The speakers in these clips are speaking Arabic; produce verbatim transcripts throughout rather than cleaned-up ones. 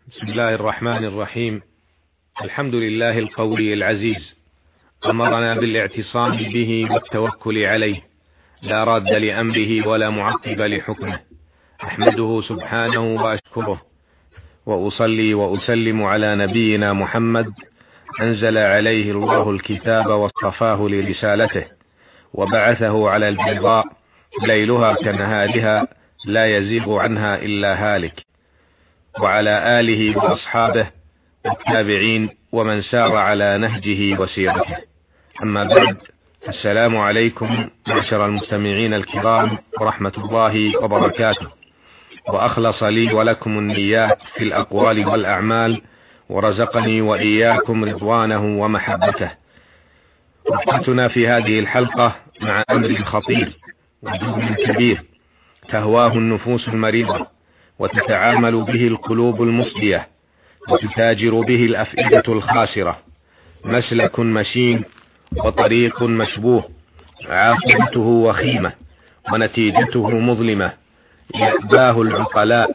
بسم الله الرحمن الرحيم. الحمد لله القوي العزيز، أمرنا بالاعتصام به والتوكل عليه، لا راد لأمره ولا معقب لحكمه. أحمده سبحانه وأشكره، وأصلي وأسلم على نبينا محمد، أنزل عليه الله الكتاب واصطفاه لرسالته، وبعثه على البيضاء ليلها كنهارها لا يزيغ عنها إلا هالك، وعلى آله وأصحابه والتابعين ومن سار على نهجه وسيرته. أما بعد، السلام عليكم معشر المستمعين الكرام ورحمة الله وبركاته، وأخلص لي ولكم النيات في الأقوال والأعمال، ورزقني وإياكم رضوانه ومحبته. وقفتنا في هذه الحلقة مع أمر خطير وجهد كبير تهواه النفوس المريضة، وتتعامل به القلوب المصدية، وتتاجر به الأفئدة الخاسرة. مسلك مشين وطريق مشبوه، عاقبته وخيمة ونتيجته مظلمة، يأباه العقلاء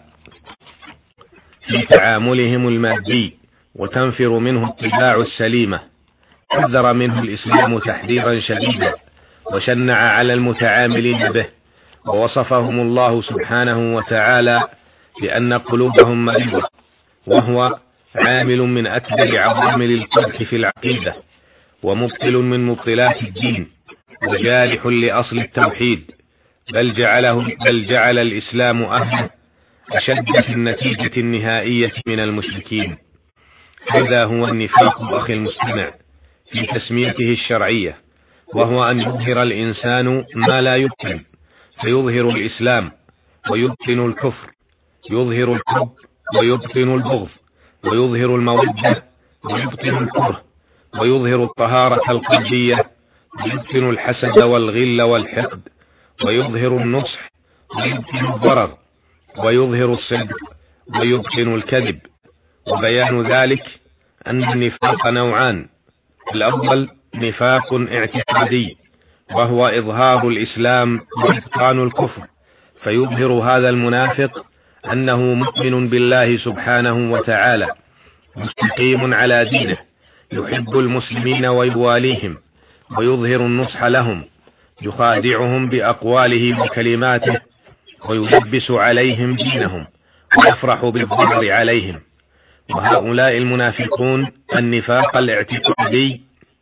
في تعاملهم المادي، وتنفر منه الطباع السليمة. حذر منه الإسلام تحذيرا شديدا، وشنع على المتعاملين به، ووصفهم الله سبحانه وتعالى بأن قلوبهم مريضة، وهو عامل من أكبر عوامل القدح في العقيدة، ومبطل من مبطلات الدين، وجارح لأصل التوحيد، بل جعله بل جعل الإسلام أهله أشد في النتيجة النهائية من المشركين. هذا هو النفاق أخي المستمع في تسميته الشرعية، وهو أن يظهر الإنسان ما لا يبطن، فيظهر الإسلام ويبطن الكفر، يظهر الحب ويبطن البغض، ويظهر المودة ويبطن الكره، ويظهر الطهارة القلبية ويبطن الحسد والغل والحقد، ويظهر النصح ويبطن الضرر، ويظهر الصدق ويبطن الكذب. وبيان ذلك أن النفاق نوعان: الأول نفاق اعتقادي، وهو إظهار الإسلام وإبطان الكفر، فيظهر هذا المنافق أنه مؤمن بالله سبحانه وتعالى، مستقيم على دينه، يحب المسلمين ويواليهم، ويظهر النصح لهم، يخادعهم بأقواله وكلماته، ويلبس عليهم دينهم، ويفرح بالظهر عليهم. وهؤلاء المنافقون النفاق الاعتقادي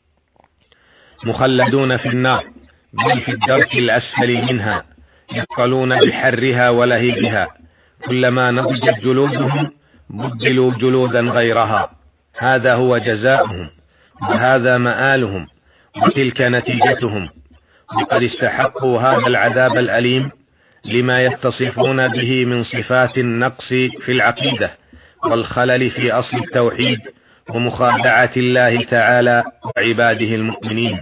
مخلدون في النار، بل في الدرك الأسفل منها، يقتلون بحرها ولهيبها، كلما نضجت جلودهم بدلوا جلودا غيرها. هذا هو جزاؤهم، وهذا مآلهم، وتلك نتيجتهم. وقد استحقوا هذا العذاب الأليم لما يتصفون به من صفات النقص في العقيدة، والخلل في أصل التوحيد، ومخادعة الله تعالى وعباده المؤمنين.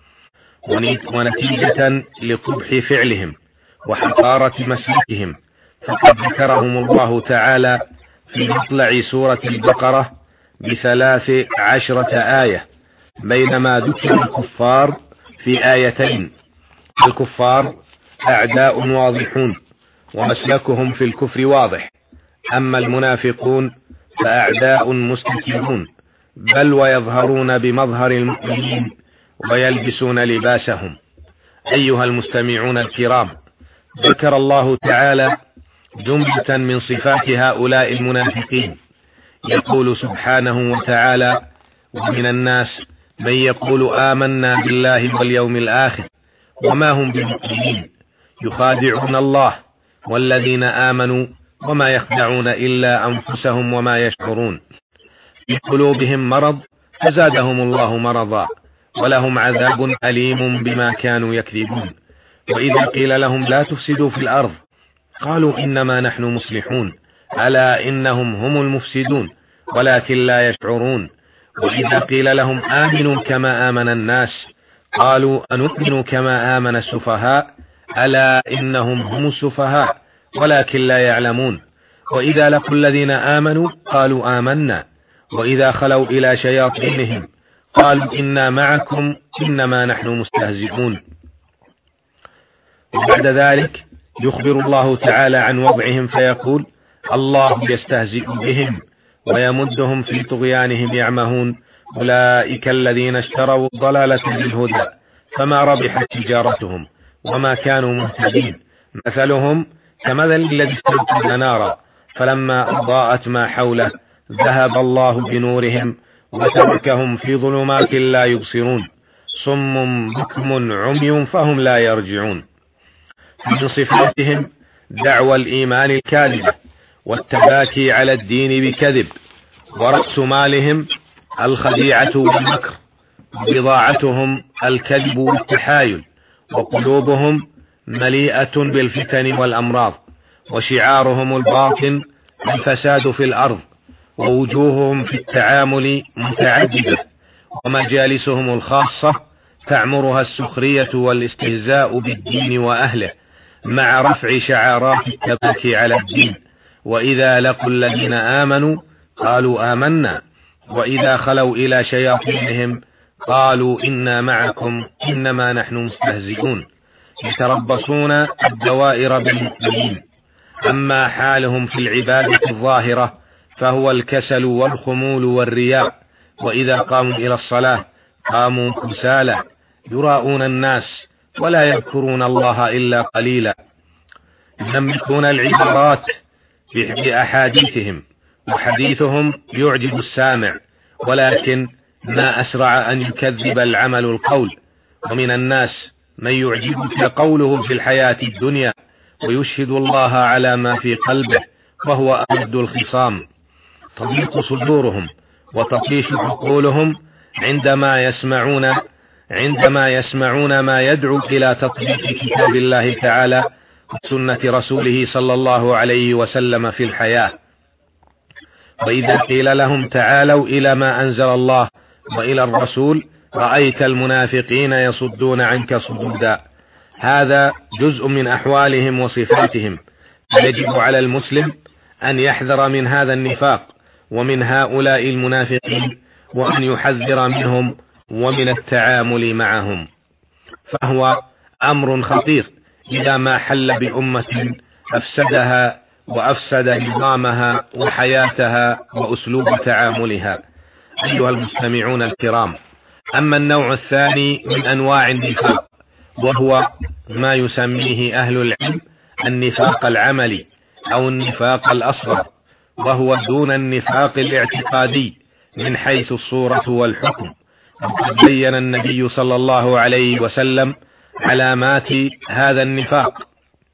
ونتيجة لقبح فعلهم وحقارة مسلكهم، فقد ذكرهم الله تعالى في مطلع سورة البقرة بثلاث عشرة آية، بينما ذكر الكفار في آيتين. الكفار أعداء واضحون، ومسلكهم في الكفر واضح، أما المنافقون فأعداء مستكبرون، بل ويظهرون بمظهر المؤمنين ويلبسون لباسهم. أيها المستمعون الكرام، ذكر الله تعالى جملة من صفات هؤلاء المنافقين، يقول سبحانه وتعالى: ومن الناس من يقول آمنا بالله واليوم الآخر وما هم بمؤمنين، يخادعون الله والذين آمنوا وما يخدعون إلا أنفسهم وما يشعرون. في قلوبهم مرض فزادهم الله مرضا، ولهم عذاب أليم بما كانوا يكذبون. وإذا قيل لهم لا تفسدوا في الأرض قالوا إنما نحن مصلحون، ألا إنهم هم المفسدون ولكن لا يشعرون. وإذا قيل لهم آمنوا كما آمن الناس قالوا أنؤمن كما آمن السفهاء، ألا إنهم هم السفهاء ولكن لا يعلمون. وإذا لقوا الذين آمنوا قالوا آمنا، وإذا خلوا إلى شياطينهم قالوا إنا معكم إنما نحن مستهزئون. وبعد ذلك يخبر الله تعالى عن وضعهم فيقول: الله يستهزئ بهم ويمدهم في طغيانهم يعمهون. أولئك الذين اشتروا الضلالة بالهدى فما ربحت تجارتهم وما كانوا مهتدين. مثلهم كمثل الذي استوقد نارا فلما أضاءت ما حوله ذهب الله بنورهم وتركهم في ظلمات لا يبصرون صم بكم عمي فهم لا يرجعون. من صفاتهم دعوى الإيمان الكاذبة والتباكي على الدين بكذب، ورأس مالهم الخديعة والمكر، بضاعتهم الكذب والتحايل، وقلوبهم مليئة بالفتن والأمراض، وشعارهم الباطن الفساد في الأرض، ووجوههم في التعامل متعددة، ومجالسهم الخاصة تعمرها السخرية والاستهزاء بالدين وأهله مع رفع شعارات التباكي على الدين. وإذا لقوا الذين آمنوا قالوا آمنا، وإذا خلوا إلى شياطينهم قالوا إنا معكم إنما نحن مستهزئون، يتربصون الدوائر بالمؤمنين. أما حالهم في العبادة الظاهرة فهو الكسل والخمول والرياء، وإذا قاموا إلى الصلاة قاموا كسالى يراءون الناس ولا يذكرون الله إلا قليلا، ينمقون العبارات بأحاديثهم، وحديثهم يعجب السامع، ولكن ما أسرع أن يكذب العمل القول. ومن الناس من يعجبك قوله في الحياة الدنيا ويشهد الله على ما في قلبه وهو أمد الخصام، تضيق صدورهم وتطيش عقولهم عندما يسمعون عندما يسمعون ما يدعو إلى تطبيق كتاب الله تعالى وسنة رسوله صلى الله عليه وسلم في الحياة. وإذا قيل لهم تعالوا إلى ما أنزل الله وإلى الرسول رأيت المنافقين يصدون عنك صدودا. هذا جزء من أحوالهم وصفاتهم، يجب على المسلم أن يحذر من هذا النفاق ومن هؤلاء المنافقين، وأن يحذر منهم ومن التعامل معهم، فهو أمر خطير إذا ما حل بأمة أفسدها وأفسد نظامها وحياتها وأسلوب تعاملها. أيها المستمعون الكرام، أما النوع الثاني من أنواع النفاق وهو ما يسميه أهل العلم النفاق العملي أو النفاق الأصغر، وهو دون النفاق الاعتقادي من حيث الصورة والحكم. وقد بين النبي صلى الله عليه وسلم علامات هذا النفاق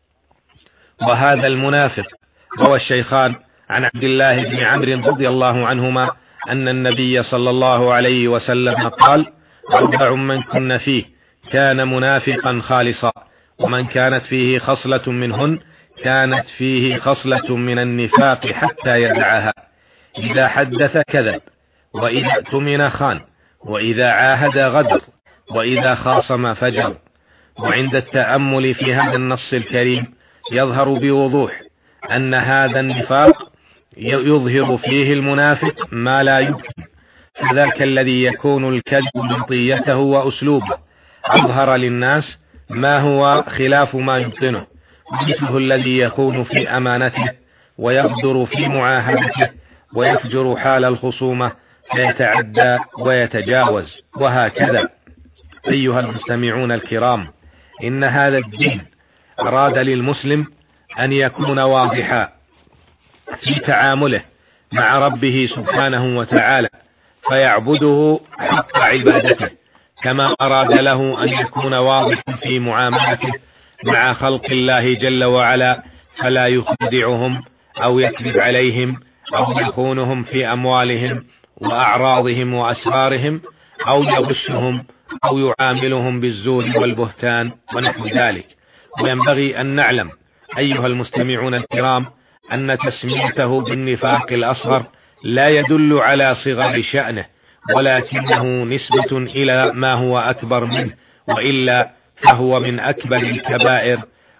وهذا المنافق. روى الشيخان عن عبد الله بن عمرو رضي الله عنهما أن النبي صلى الله عليه وسلم قال: أربع من كن فيه كان منافقا خالصا، ومن كانت فيه خصلة منهن كانت فيه خصلة من النفاق حتى يدعها: إذا حدث كذب، وإذا اؤتمن خان، وإذا عاهد غدر، وإذا خاصم فجر. وعند التأمل في هذا النص الكريم يظهر بوضوح أن هذا النفاق يظهر فيه المنافق ما لا يمكن، فذاك الذي يكون الكذب بطيته وأسلوبه أظهر للناس ما هو خلاف ما يبطنه، مثله الذي يكون في أمانته ويغدر في معاهدته ويفجر حال الخصومة فيتعدى ويتجاوز، وهكذا. أيها المستمعون الكرام، إن هذا الدين أراد للمسلم أن يكون واضحا في تعامله مع ربه سبحانه وتعالى فيعبده حق عبادته، كما أراد له أن يكون واضحا في معاملته مع خلق الله جل وعلا فلا يخدعهم أو يكذب عليهم أو يخونهم في أموالهم وأعراضهم وأسرارهم أو يغشهم أو يعاملهم بالزور والبهتان ونحو ذلك. وينبغي أن نعلم أيها المستمعون الكرام أن تسميته بالنفاق الأصغر لا يدل على صغر شأنه، ولكنه نسبة إلى ما هو أكبر منه، وإلا فهو من أكبر الكبائر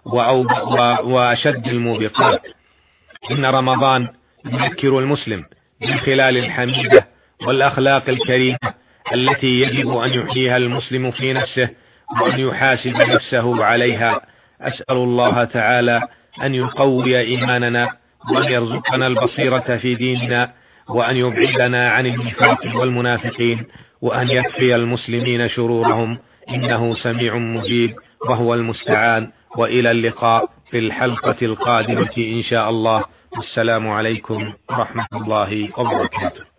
وأشد الموبقات. إن رمضان يذكر المسلم بالخلال الحميدة والأخلاق الكريمة التي يجب أن يحييها المسلم في نفسه وأن يحاسب نفسه عليها. أسأل الله تعالى أن يقوي إيماننا وأن يرزقنا البصيرة في ديننا وأن يبعدنا عن النفاق والمنافقين، وأن يكفي المسلمين شرورهم، إنه سميع مجيب وهو المستعان. وإلى اللقاء في الحلقة القادمة إن شاء الله. السلام عليكم ورحمة الله وبركاته.